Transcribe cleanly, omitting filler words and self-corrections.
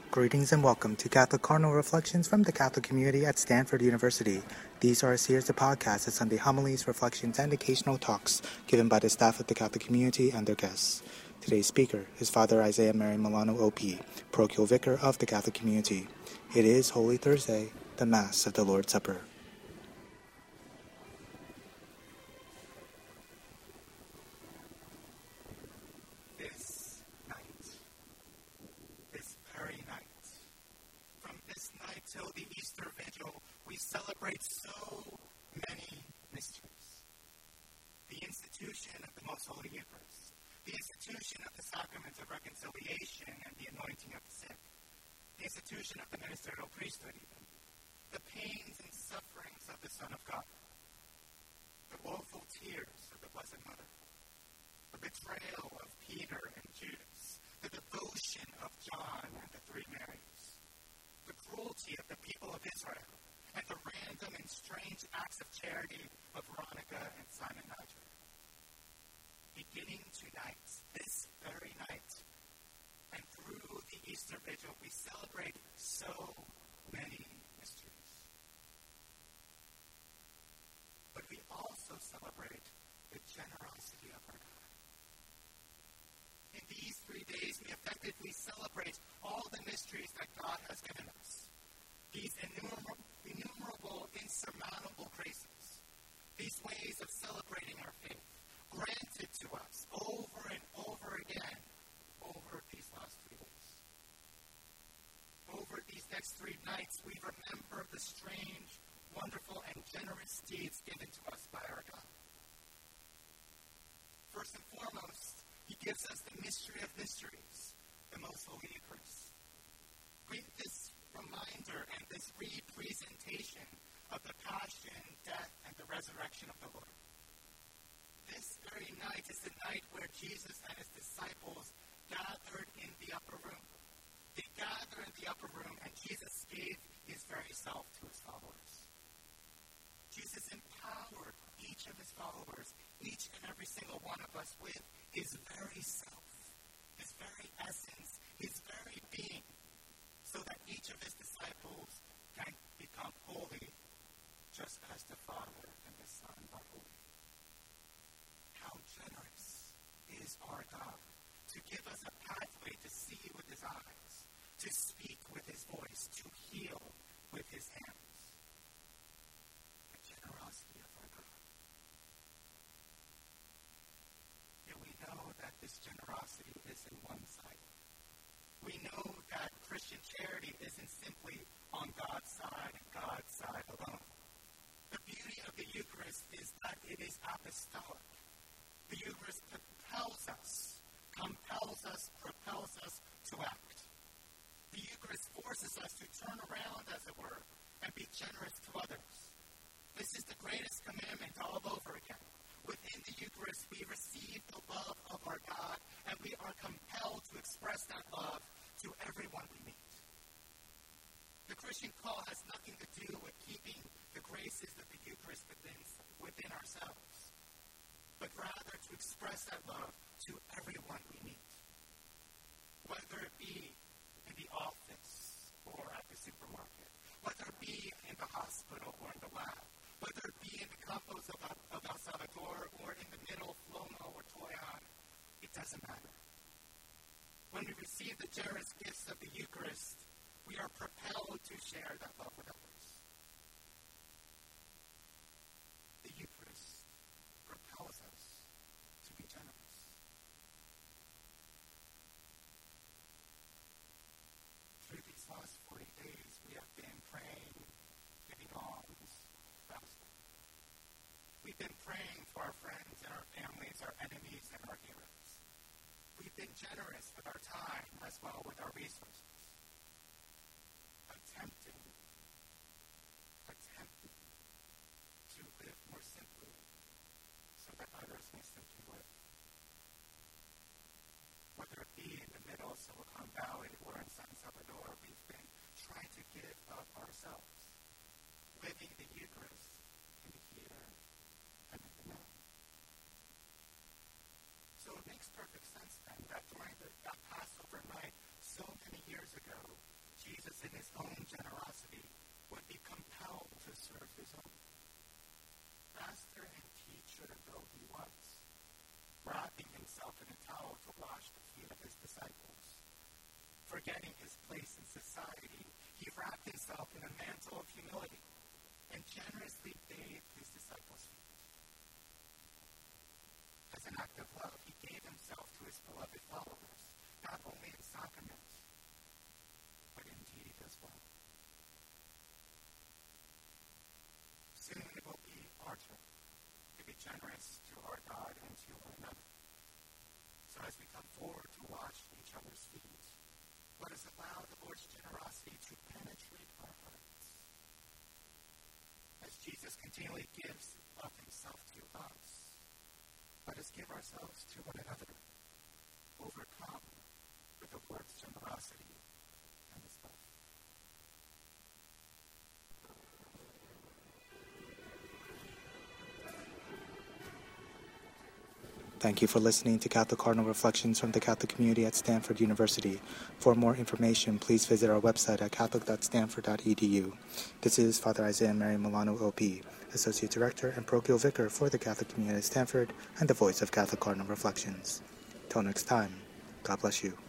Greetings and welcome to Catholic Cardinal Reflections from the Catholic community at Stanford University. These are a series of podcasts of Sunday homilies, reflections, and occasional talks given by the staff of the Catholic community and their guests. Today's speaker is Father Isaiah Mary Milano, OP, parochial vicar of the Catholic community. It is Holy Thursday, the Mass of the Lord's Supper. Till the Easter Vigil, we celebrate so many mysteries. The institution of the Most Holy Eucharist, the institution of the Sacrament of Reconciliation and the anointing of the sick, the institution of the ministerial priesthood even, the pains and sufferings of the Son of God, the woeful tears of the Blessed Mother, the betrayal of Peter and Judas, the devotion of John and the three Marys, the cruelty of the people of Israel, and the random and strange acts of charity of Veronica and Simon Niger. Beginning tonight, this very night, and through the Easter Vigil, we celebrate so many mysteries. But we also celebrate the generosity of our God. In these 3 days, we effectively celebrate all the mysteries that God has given us. These innumerable, insurmountable graces. These ways of celebrating our faith, granted to us over and over again over these last 3 days. Over these next 3 nights, we remember the strange, wonderful, and generous deeds given to us by our God. First and foremost, He gives us the mystery of mysteries, the Most Holy Eucharist. This reminder and this representation of the passion, death, and the resurrection of the Lord. This very night is the night where Jesus and His disciples gathered in the upper room. They gathered in the upper room, and Jesus gave His very self to His followers. Jesus empowered each of His followers, each and every single one of us, with His very self, His very essence, His very being, so that each of His disciples can become holy, just as the Father and the Son are holy. How generous is our God to give us a pathway to see with His eyes, to speak with His voice, to heal with His hands. The generosity of our God. Yet we know that this generosity is in one side. We know that Christian charity isn't simply on God's side and God's side alone. The beauty of the Eucharist is that it is apostolic. The Eucharist propels us to act. The Eucharist forces us to turn around, as it were, and be generous to others. This is the greatest commandment all over again. Within the Eucharist, we receive the love of our God, and we are compelled to express that love to everyone we meet. The Christian call has nothing to do with keeping the graces of the Eucharist within ourselves, but rather to express that love to everyone we meet. Whether it be in the office or at the supermarket, whether it be in the hospital or in the lab, whether it be in the campos of El Salvador or in the middle of Loma or Toyan, it doesn't matter. When we receive the generous gifts of the Eucharist, we are propelled to share that love with others. The Eucharist propels us to be generous. Through these last 40 days, we have been praying, giving alms, fasting. We've been praying for our friends and our families, our enemies and our heroes. We've been generous with our time as well with our resources. Attempting to live more simply so that others may simply live. Whether it be in the middle of Silicon Valley or in San Salvador, we've been trying to give of ourselves, living the Eucharist in the here and in the now. So it makes perfect sense then that during that Passover night so many years ago, Jesus, in his own generosity, would be compelled to serve his own. Master and teacher though he was, wrapping himself in a towel to wash the feet of his disciples. Forgetting his place in society, he wrapped himself in a mantle of humility and generously bathed his disciples' feet. As an act of love, he gave himself to his beloved followers, not only in sacrament, but in deed as well. Soon it will be our turn to be generous to our God and to one another. So as we come forward to wash each other's feet, let us allow the Lord's generosity to penetrate our hearts. As Jesus continually gives of himself to us, let us give ourselves to one another, overcome with the Lord's generosity and his love. Thank you for listening to Catholic Cardinal Reflections from the Catholic Community at Stanford University. For more information, please visit our website at catholic.stanford.edu. This is Father Isaiah Mary Milano, OP, Associate Director and Parochial Vicar for the Catholic Community at Stanford and the voice of Catholic Cardinal Reflections. Till next time, God bless you.